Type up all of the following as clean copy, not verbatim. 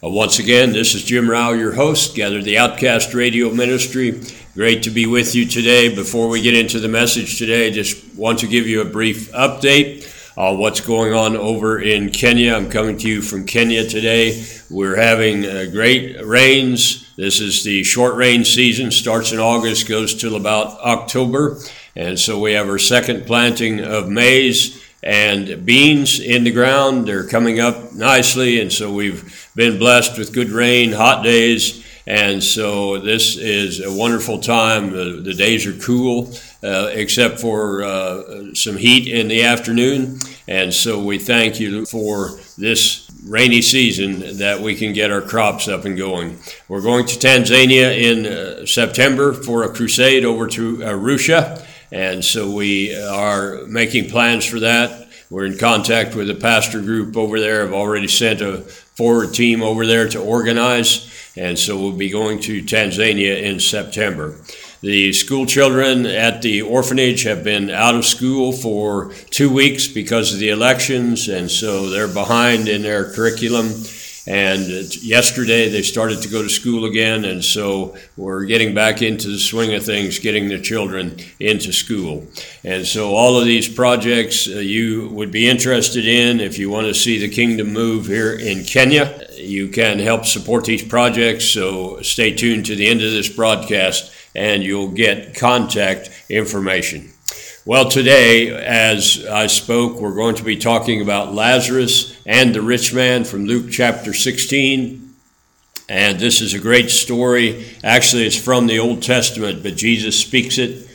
Once again, this is Jim Rao, your host, Gather the Outcast Radio Ministry. Great to be with you today. Before we get into the message today, I just want to give you a brief update on what's going on over in Kenya. I'm coming to you from Kenya today. We're having great rains. This is the short rain season, starts in August, goes till about October. And so we have our second planting of maize and beans in the ground. They're coming up nicely, and so we've been blessed with good rain, hot days, and so this is a wonderful time. The days are cool, except for some heat in the afternoon, and so we thank you for this rainy season that we can get our crops up and going. We're going to Tanzania in September for a crusade over to Arusha. And so we are making plans for that. We're in contact with a pastor group over there. I've already sent a forward team over there to organize. And so we'll be going to Tanzania in September. The school children at the orphanage have been out of school for 2 weeks because of the elections. And so they're behind in their curriculum. And yesterday they started to go to school again, and so we're getting back into the swing of things, getting the children into school. And so all of these projects you would be interested in, if you want to see the kingdom move here in Kenya, you can help support these projects. So stay tuned to the end of this broadcast and you'll get contact information. Well, today, as I spoke, we're going to be talking about Lazarus and the rich man from Luke chapter 16. And this is a great story. Actually, it's from the Old Testament, but Jesus speaks it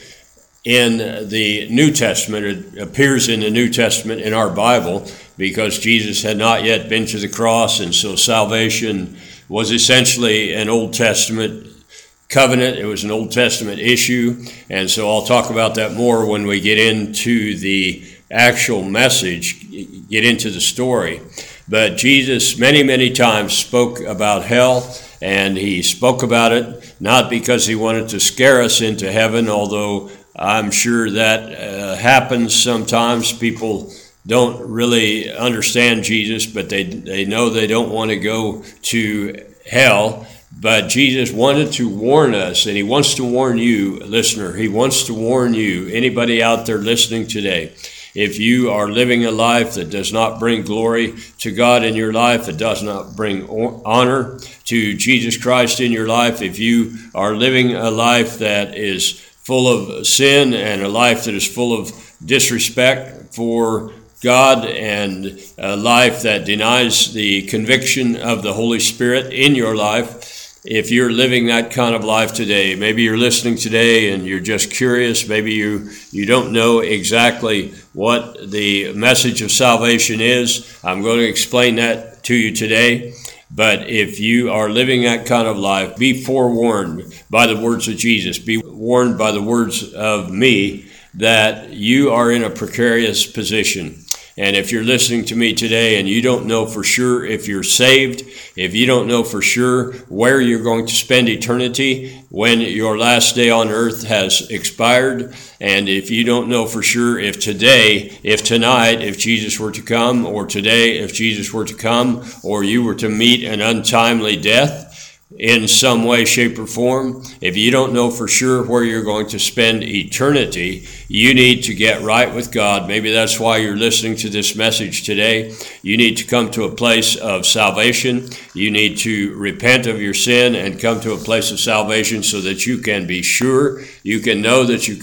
in the New Testament. It appears in the New Testament in our Bible because Jesus had not yet been to the cross, and so salvation was essentially an Old Testament covenant. It was an Old Testament issue, and so I'll talk about that more when we get into the actual message, get into the story. But Jesus many times spoke about hell, and he spoke about it not because he wanted to scare us into heaven, although I'm sure that happens sometimes. People don't really understand Jesus, but they know they don't want to go to hell. But Jesus wanted to warn us, and he wants to warn you, listener. He wants to warn you, anybody out there listening today. If you are living a life that does not bring glory to God in your life, that does not bring honor to Jesus Christ in your life, if you are living a life that is full of sin and a life that is full of disrespect for God and a life that denies the conviction of the Holy Spirit in your life, if you're living that kind of life today, maybe you're listening today and you're just curious, maybe you don't know exactly what the message of salvation is, I'm going to explain that to you today. But if you are living that kind of life, be forewarned by the words of Jesus, be warned by the words of me that you are in a precarious position. And if you're listening to me today and you don't know for sure if you're saved, if you don't know for sure where you're going to spend eternity when your last day on earth has expired, and if you don't know for sure if today, if tonight, if Jesus were to come, or today, if Jesus were to come, or you were to meet an untimely death in some way, shape, or form, if you don't know for sure where you're going to spend eternity, you need to get right with God. Maybe that's why you're listening to this message today. You need to come to a place of salvation. You need to repent of your sin and come to a place of salvation so that you can be sure, you can know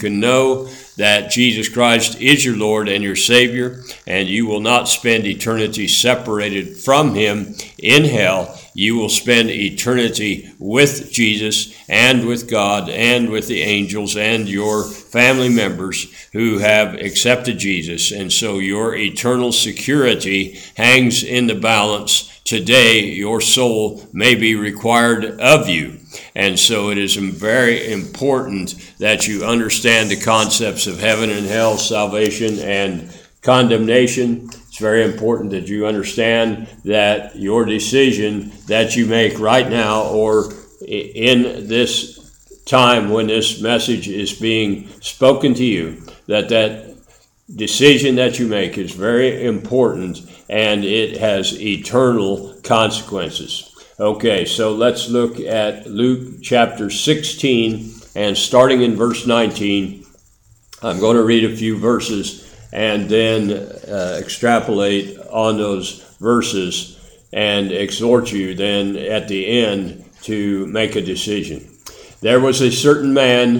that Jesus Christ is your Lord and your Savior, and you will not spend eternity separated from Him in hell. You will spend eternity with Jesus and with God and with the angels and your family members who have accepted Jesus. And so your eternal security hangs in the balance. Today, your soul may be required of you. And so it is very important that you understand the concepts of heaven and hell, salvation and condemnation. It's very important that you understand that your decision that you make right now or in this time when this message is being spoken to you, that decision that you make is very important and it has eternal consequences. Okay, so let's look at Luke chapter 16, and starting in verse 19, I'm going to read a few verses and then extrapolate on those verses and exhort you then at the end to make a decision. There was a certain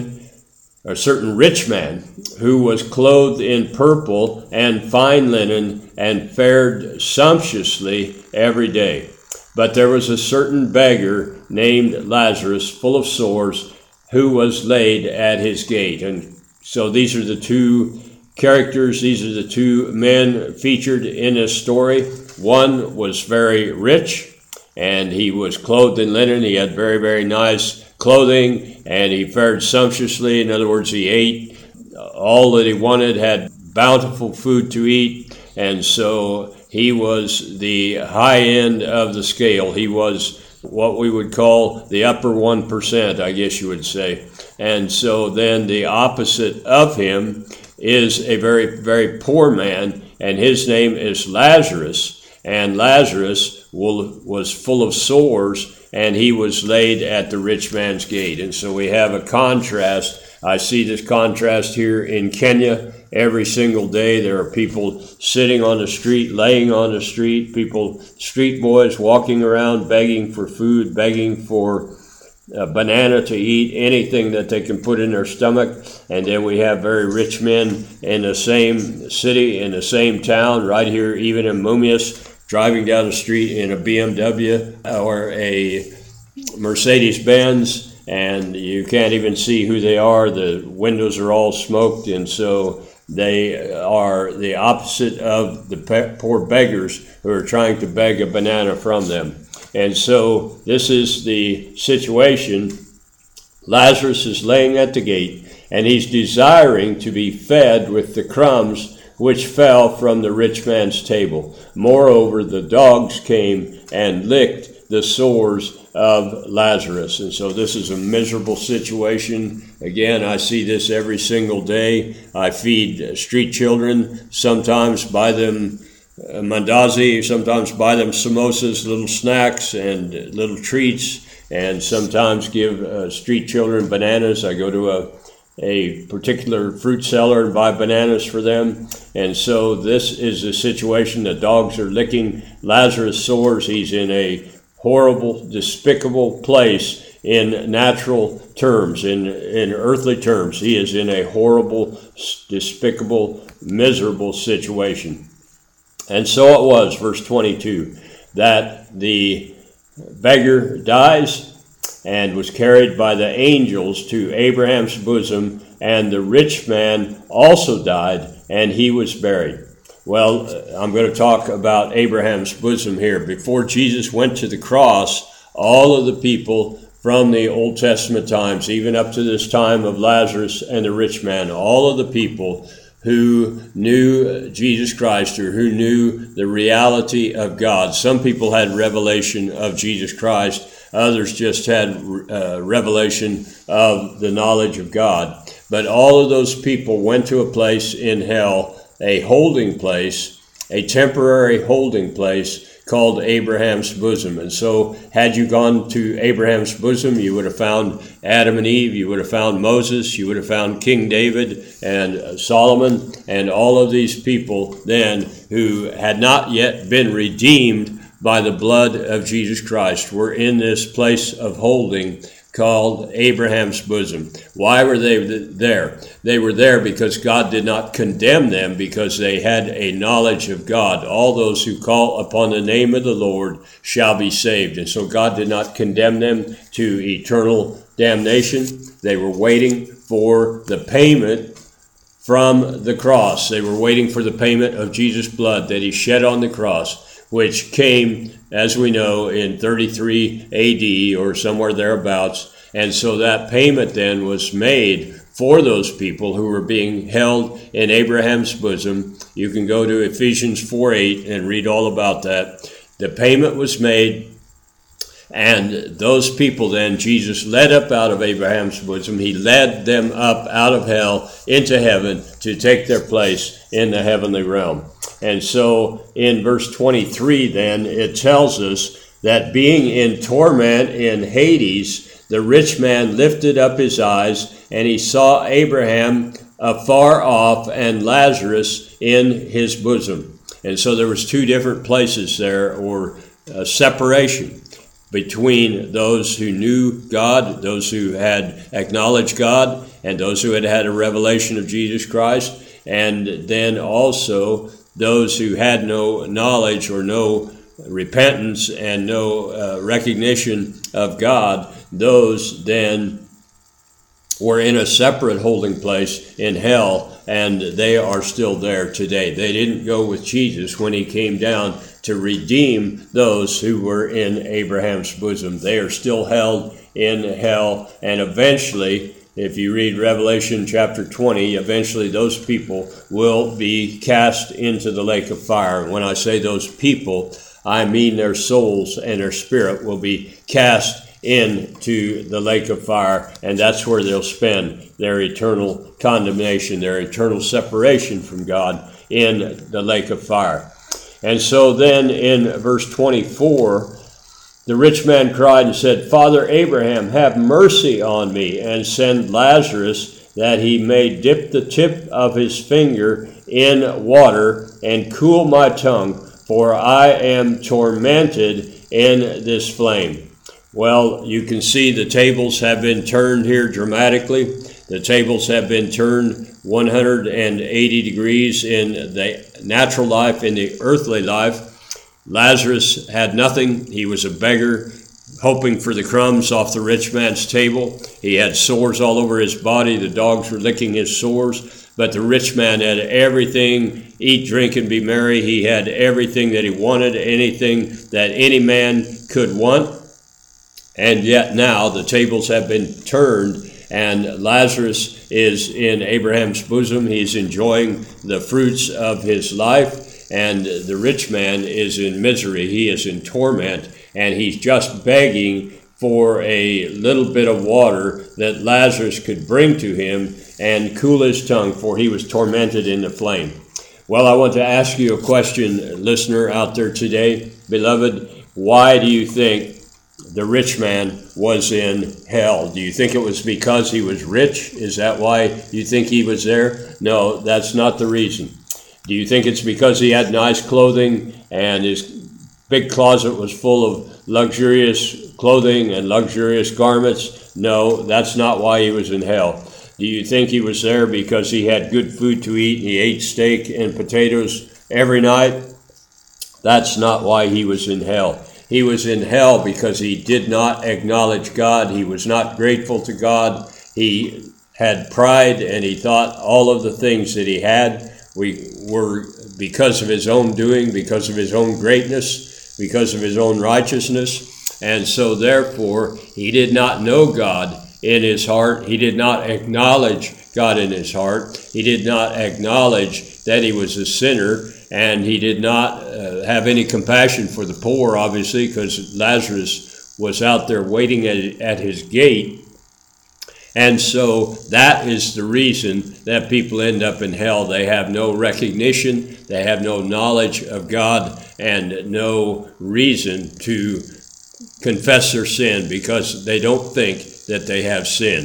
rich man, who was clothed in purple and fine linen and fared sumptuously every day. But there was a certain beggar named Lazarus, full of sores, who was laid at his gate. And so these are the two characters, these are the two men featured in this story. One was very rich, and he was clothed in linen. He had very, very nice clothing, and he fared sumptuously. In other words, he ate all that he wanted, had bountiful food to eat, and so he was the high end of the scale. He was what we would call the upper 1%, I guess you would say. And so then the opposite of him is a very, very poor man, and his name is Lazarus. And Lazarus was full of sores, and he was laid at the rich man's gate. And so we have a contrast. I see this contrast here in Kenya every single day. There are people sitting on the street, laying on the street, street boys walking around begging for food, begging for a banana to eat, anything that they can put in their stomach. And then we have very rich men in the same city, in the same town, right here, even in Mumias, driving down the street in a BMW or a Mercedes-Benz, and you can't even see who they are. The windows are all smoked, and so they are the opposite of the poor beggars who are trying to beg a banana from them. And so this is the situation. Lazarus is laying at the gate, and he's desiring to be fed with the crumbs which fell from the rich man's table. Moreover, the dogs came and licked the sores of Lazarus. And so this is a miserable situation. Again, I see this every single day. I feed street children, sometimes buy them mandazi, sometimes buy them samosas, little snacks and little treats, and sometimes give street children bananas. I go to a particular fruit seller and buy bananas for them. And so this is the situation. The dogs are licking Lazarus' sores. He's in a horrible, despicable place in natural terms, in earthly terms. He is in a horrible, despicable, miserable situation. And so it was, verse 22, that the beggar dies and was carried by the angels to Abraham's bosom, and the rich man also died, and he was buried. Well, I'm going to talk about Abraham's bosom here. Before Jesus went to the cross, all of the people from the Old Testament times, even up to this time of Lazarus and the rich man, all of the people who knew Jesus Christ, or who knew the reality of God. Some people had revelation of Jesus Christ. Others just had revelation of the knowledge of God. But all of those people went to a place in hell, a holding place, a temporary holding place called Abraham's bosom. And so had you gone to Abraham's bosom, you would have found Adam and Eve, you would have found Moses, you would have found King David and Solomon, and all of these people then who had not yet been redeemed by the blood of Jesus Christ were in this place of holding called Abraham's bosom. Why were they there? They were there because God did not condemn them, because they had a knowledge of God. All those who call upon the name of the Lord shall be saved. And so God did not condemn them to eternal damnation. They were waiting for the payment from the cross. They were waiting for the payment of Jesus' blood that he shed on the cross, which came, as we know, in 33 AD or somewhere thereabouts. And so that payment then was made for those people who were being held in Abraham's bosom. You can go to Ephesians 4:8 and read all about that. The payment was made, and those people then Jesus led up out of Abraham's bosom. He led them up out of hell into heaven to take their place in the heavenly realm. And so in verse 23 then, it tells us that being in torment in Hades, the rich man lifted up his eyes, and he saw Abraham afar off and Lazarus in his bosom. And so there was two different places there, or separation between those who knew God, those who had acknowledged God, and those who had had a revelation of Jesus Christ, and then also those who had no knowledge or no repentance and no recognition of God. Those then were in a separate holding place in hell, and they are still there today. They didn't go with Jesus when he came down to redeem those who were in Abraham's bosom. They are still held in hell, and eventually, if you read Revelation chapter 20, eventually those people will be cast into the lake of fire. And when I say those people, I mean their souls and their spirit will be cast into the lake of fire, and that's where they'll spend their eternal condemnation, their eternal separation from God in the lake of fire. And so then in verse 24, the rich man cried and said, Father Abraham, have mercy on me, and send Lazarus, that he may dip the tip of his finger in water and cool my tongue, for I am tormented in this flame. Well, you can see the tables have been turned here dramatically. The tables have been turned 180 degrees in the natural life, in the earthly life. Lazarus had nothing. He was a beggar, hoping for the crumbs off the rich man's table. He had sores all over his body. The dogs were licking his sores. But the rich man had everything, eat, drink, and be merry. He had everything that he wanted, anything that any man could want. And yet now the tables have been turned, and Lazarus is in Abraham's bosom. He's enjoying the fruits of his life, and the rich man is in misery. He is in torment, and he's just begging for a little bit of water that Lazarus could bring to him and cool his tongue, for he was tormented in the flame. Well, I want to ask you a question, listener out there today. Beloved, why do you think the rich man was in hell? Do you think it was because he was rich? Is that why you think he was there? No, that's not the reason. Do you think it's because he had nice clothing and his big closet was full of luxurious clothing and luxurious garments? No, that's not why he was in hell. Do you think he was there because he had good food to eat and he ate steak and potatoes every night? That's not why he was in hell. He was in hell because he did not acknowledge God. He was not grateful to God. He had pride, and he thought all of the things that he had were because of his own doing, because of his own greatness, because of his own righteousness. And so therefore, he did not know God in his heart. He did not acknowledge God in his heart. He did not acknowledge that he was a sinner. And he did not have any compassion for the poor, obviously, because Lazarus was out there waiting at his gate. And so that is the reason that people end up in hell. They have no recognition, they have no knowledge of God, and no reason to confess their sin because they don't think that they have sin.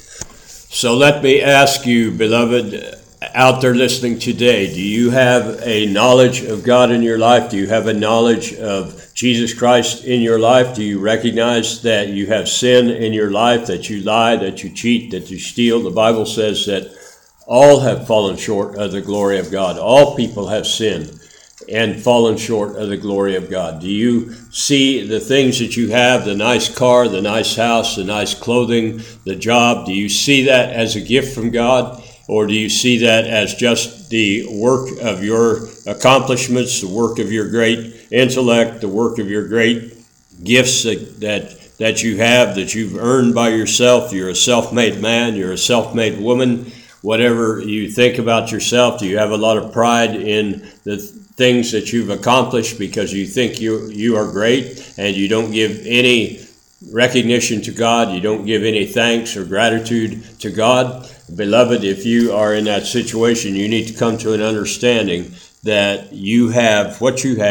So let me ask you, beloved, out there listening today, do you have a knowledge of God in your life? Do you have a knowledge of Jesus Christ in your life? Do you recognize that you have sin in your life, that you lie, that you cheat, that you steal? The Bible says that all have fallen short of the glory of God. All people have sinned and fallen short of the glory of God. Do you see the things that you have, the nice car, the nice house, the nice clothing, the job? Do you see that as a gift from God? Or do you see that as just the work of your accomplishments, the work of your great intellect, the work of your great gifts that you have, that you've earned by yourself? You're a self-made man, you're a self-made woman. Whatever you think about yourself, do you have a lot of pride in the things that you've accomplished because you think you are great, and you don't give any recognition to God, you don't give any thanks or gratitude to God? Beloved, if you are in that situation, you need to come to an understanding that you have, what you have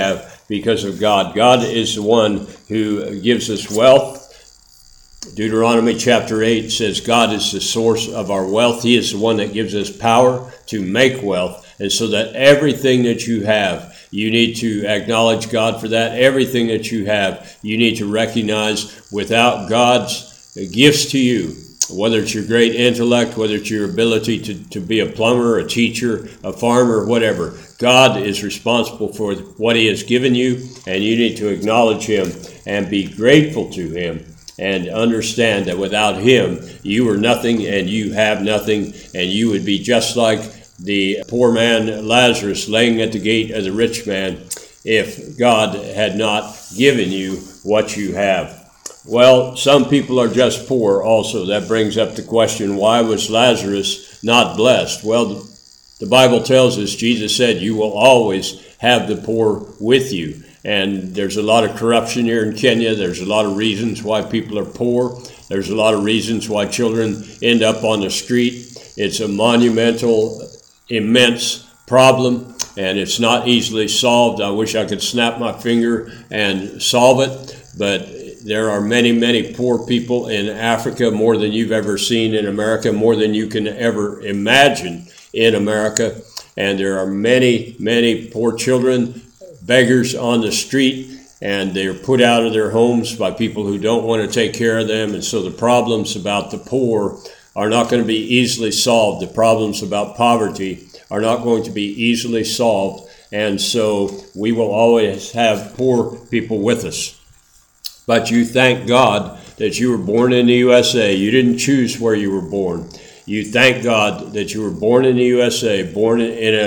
because of God. God is the one who gives us wealth. Deuteronomy chapter 8 says God is the source of our wealth. He is the one that gives us power to make wealth. And so that everything that you have, you need to acknowledge God for that. Everything that you have, you need to recognize without God's gifts to you, whether it's your great intellect, whether it's your ability to be a plumber, a teacher, a farmer, whatever, God is responsible for what he has given you, and you need to acknowledge him and be grateful to him and understand that without him, you are nothing and you have nothing, and you would be just like the poor man Lazarus laying at the gate of the rich man if God had not given you what you have. Well, some people are just poor also. That brings up the question, why was Lazarus not blessed? Well, the Bible tells us, Jesus said, you will always have the poor with you. And there's a lot of corruption here in Kenya. There's a lot of reasons why people are poor. There's a lot of reasons why children end up on the street. It's a monumental, immense problem, and it's not easily solved. I wish I could snap my finger and solve it, but there are many, many poor people in Africa, more than you've ever seen in America, more than you can ever imagine in America. And there are many, many poor children, beggars on the street, and they're put out of their homes by people who don't want to take care of them. And so the problems about the poor are not going to be easily solved. The problems about poverty are not going to be easily solved. And so we will always have poor people with us. But you thank God that you were born in the USA. You didn't choose where you were born. You thank God that you were born in the USA, born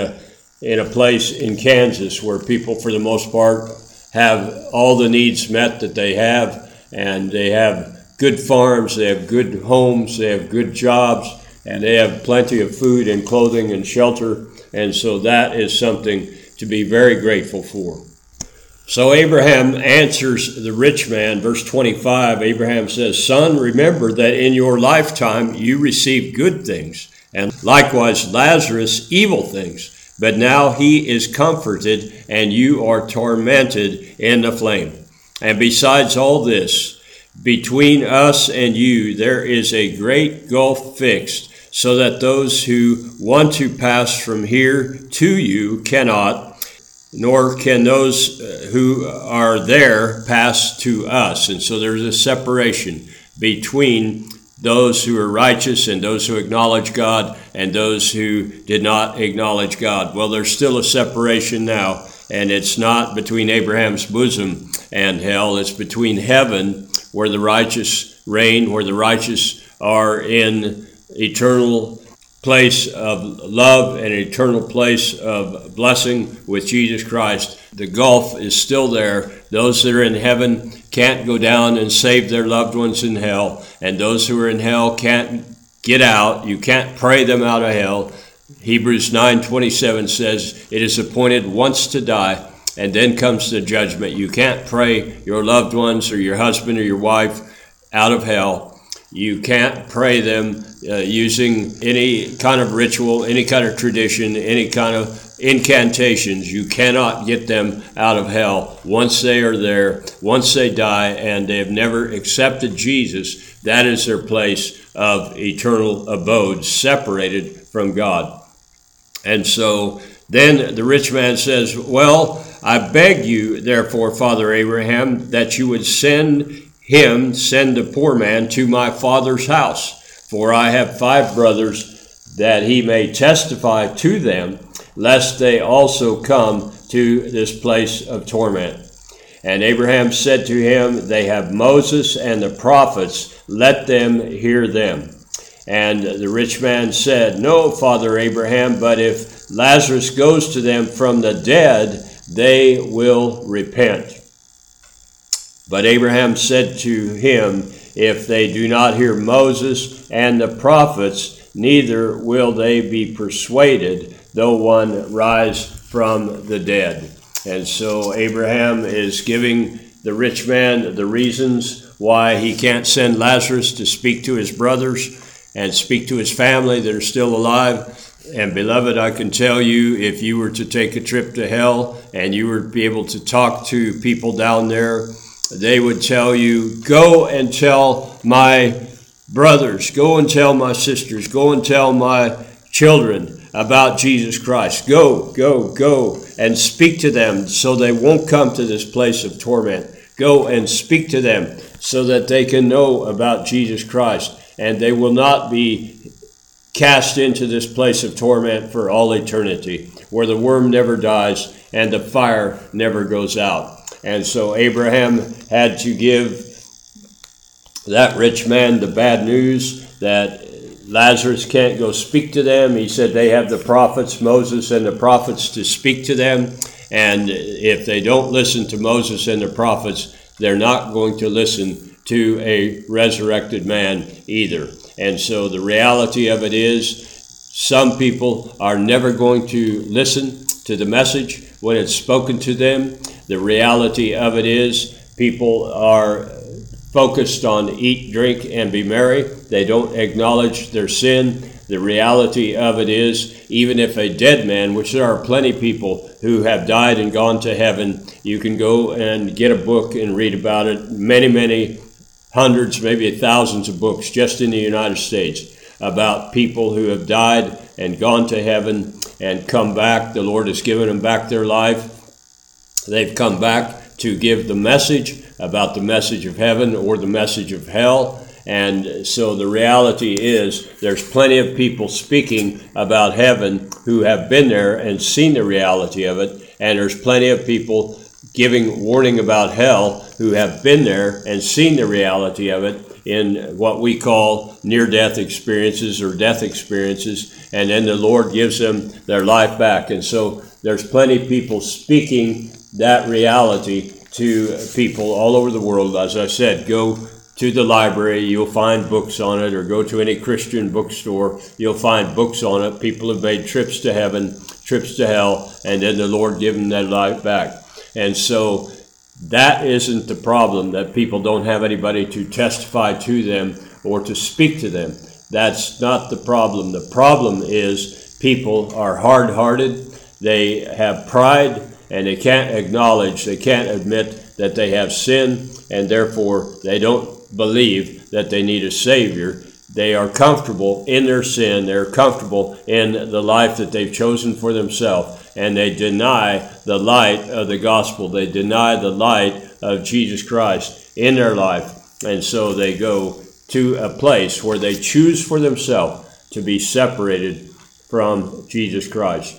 in a place in Kansas where people, for the most part, have all the needs met that they have, and they have good farms, they have good homes, they have good jobs, and they have plenty of food and clothing and shelter. And so that is something to be very grateful for. So Abraham answers the rich man, verse 25. Abraham says, "Son, remember that in your lifetime you received good things, and likewise Lazarus evil things. But now he is comforted, and you are tormented in the flame. And besides all this, between us and you there is a great gulf fixed, so that those who want to pass from here to you cannot, nor can those who are there pass to us." And so there's a separation between those who are righteous and those who acknowledge God and those who did not acknowledge God. Well, there's still a separation now, and it's not between Abraham's bosom and hell. It's between heaven, where the righteous reign, where the righteous are in eternal place of love and eternal place of blessing with Jesus Christ. The gulf is still there. Those that are in heaven can't go down and save their loved ones in hell, and those who are in hell can't get out. You can't pray them out of hell. Hebrews 9:27 says it is appointed once to die, and then comes the judgment. You can't pray your loved ones or your husband or your wife out of hell. You can't pray them using any kind of ritual, any kind of tradition, any kind of incantations. You cannot get them out of hell. Once they are there, once they die and they have never accepted Jesus, that is their place of eternal abode, separated from God. And so then the rich man says, "Well, I beg you, therefore, Father Abraham, that you would send the poor man to my father's house, for I have 5 brothers, that he may testify to them, lest they also come to this place of torment." And Abraham said to him, "They have Moses and the prophets, let them hear them." And the rich man said, "No, Father Abraham, but if Lazarus goes to them from the dead, they will repent." But Abraham said to him, "If they do not hear Moses and the prophets, neither will they be persuaded, though one rise from the dead." And so Abraham is giving the rich man the reasons why he can't send Lazarus to speak to his brothers and speak to his family that are still alive. And beloved, I can tell you, if you were to take a trip to hell and you were to be able to talk to people down there, they would tell you, go and tell my brothers, go and tell my sisters, go and tell my children about Jesus Christ. Go and speak to them so they won't come to this place of torment. Go and speak to them so that they can know about Jesus Christ and they will not be cast into this place of torment for all eternity, where the worm never dies and the fire never goes out. And so Abraham had to give that rich man the bad news that Lazarus can't go speak to them. He said they have the prophets, Moses and the prophets, to speak to them. And if they don't listen to Moses and the prophets, they're not going to listen to a resurrected man either. And so the reality of it is, some people are never going to listen to the message when it's spoken to them. The reality of it is, people are focused on eat, drink, and be merry. They don't acknowledge their sin. The reality of it is, even if a dead man, which there are plenty of people who have died and gone to heaven, you can go and get a book and read about it. Many hundreds, maybe thousands of books just in the United States about people who have died and gone to heaven and come back. The Lord has given them back their life. They've come back to give the message about the message of heaven or the message of hell. And so the reality is, there's plenty of people speaking about heaven who have been there and seen the reality of it. And there's plenty of people giving warning about hell who have been there and seen the reality of it in what we call near-death experiences or death experiences, and then the Lord gives them their life back. And so there's plenty of people speaking that reality to people all over the world. As I said, go to the library, you'll find books on it, or go to any Christian bookstore, you'll find books on it. People have made trips to heaven, trips to hell, and then the Lord gives them their life back. And so that isn't the problem, that people don't have anybody to testify to them or to speak to them. That's not the problem. The problem is, people are hard-hearted, they have pride, and they can't acknowledge, they can't admit that they have sin, and therefore they don't believe that they need a Savior. They are comfortable in their sin, they're comfortable in the life that they've chosen for themselves, and they deny the light of the gospel. They deny the light of Jesus Christ in their life, and so they go to a place where they choose for themselves to be separated from Jesus Christ.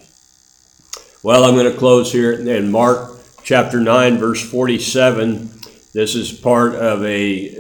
Well, I'm going to close here in Mark chapter 9, verse 47. This is part of a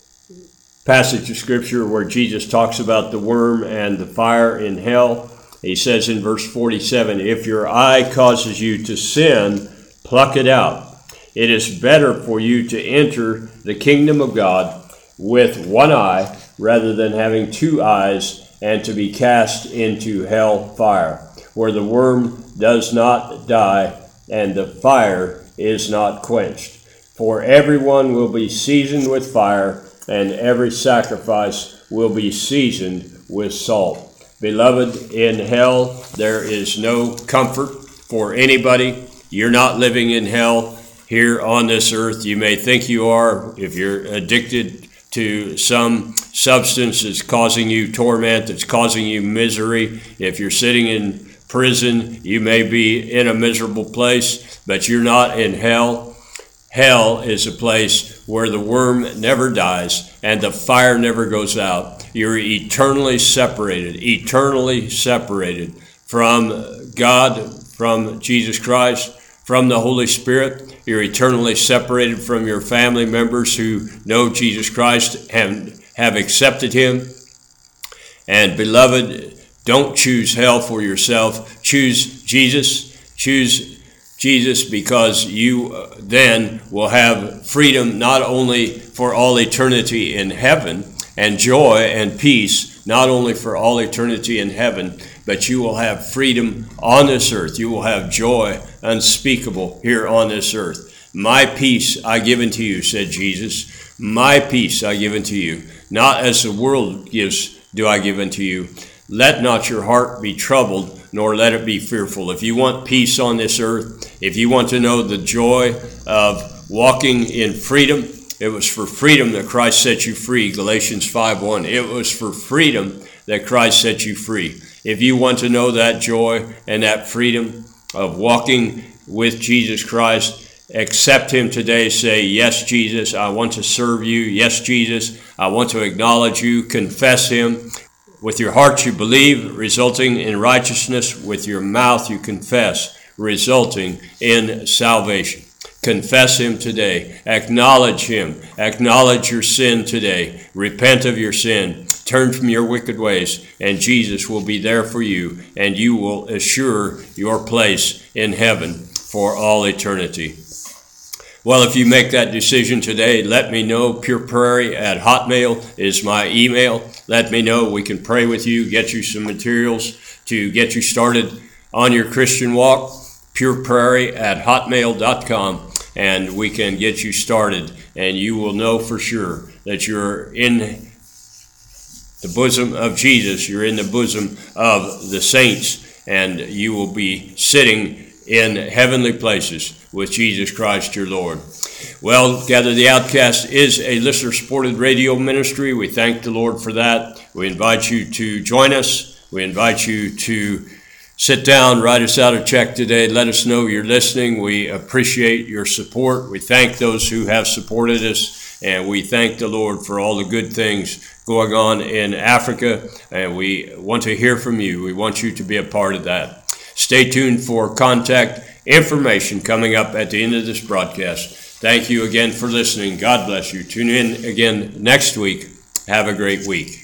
passage of Scripture where Jesus talks about the worm and the fire in hell. He says in verse 47, if your eye causes you to sin, pluck it out. It is better for you to enter the kingdom of God with one eye rather than having two eyes and to be cast into hell fire, where the worm does not die and the fire is not quenched. For everyone will be seasoned with fire, and every sacrifice will be seasoned with salt. Beloved, in hell there is no comfort for anybody. You're not living in hell here on this earth. You may think you are if you're addicted to some substance that's causing you torment, that's causing you misery. If you're sitting in prison, you may be in a miserable place, but you're not in hell. Hell is a place where the worm never dies and the fire never goes out. You're eternally separated from God, from Jesus Christ, from the Holy Spirit. You're eternally separated from your family members who know Jesus Christ and have accepted Him. And beloved, don't choose hell for yourself. Choose Jesus. Choose Jesus, because you then will have freedom not only for all eternity in heaven, and joy and peace not only for all eternity in heaven, but you will have freedom on this earth. You will have joy unspeakable here on this earth. My peace I give unto you, said Jesus. My peace I give unto you. Not as the world gives do I give unto you. Let not your heart be troubled, nor let it be fearful. If you want peace on this earth, if you want to know the joy of walking in freedom, it was for freedom that Christ set you free, Galatians 5:1. It was for freedom that Christ set you free. If you want to know that joy and that freedom of walking with Jesus Christ, accept him today. Say, yes, Jesus, I want to serve you. Yes, Jesus, I want to acknowledge you. Confess him. With your heart you believe, resulting in righteousness. With your mouth you confess, resulting in salvation. Confess him today. Acknowledge him. Acknowledge your sin today. Repent of your sin. Turn from your wicked ways, and Jesus will be there for you, and you will assure your place in heaven for all eternity. Well, if you make that decision today, let me know. pureprairie@hotmail is my email. Let me know. We can pray with you, get you some materials to get you started on your Christian walk. pureprairie@hotmail.com, and we can get you started, and you will know for sure that you're in the bosom of Jesus. You're in the bosom of the saints, and you will be sitting in heavenly places with Jesus Christ your Lord. Well, Gather the Outcast is a listener-supported radio ministry. We thank the Lord for that. We invite you to join us. We invite you to sit down, write us out a check today. Let us know you're listening. We appreciate your support. We thank those who have supported us, and we thank the Lord for all the good things going on in Africa, and we want to hear from you. We want you to be a part of that. Stay tuned for contact information coming up at the end of this broadcast. Thank you again for listening. God bless you. Tune in again next week. Have a great week.